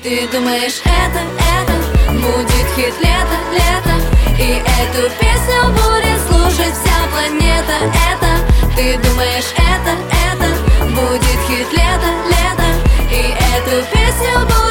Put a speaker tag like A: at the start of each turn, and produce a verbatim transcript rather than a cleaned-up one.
A: Ты думаешь, это, это будет хит лето, лето, и эту песню будет слушать вся планета. Это, ты думаешь, это, это будет хит лето, лето, и эту песню будет